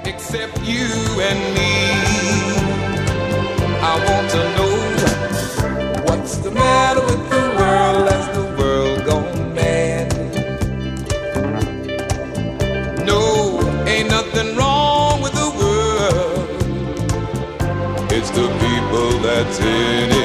except you and me. I want to know what's the matter with the world. Has the world gone mad? No, ain't nothing wrong with the world. It's the people that's in it.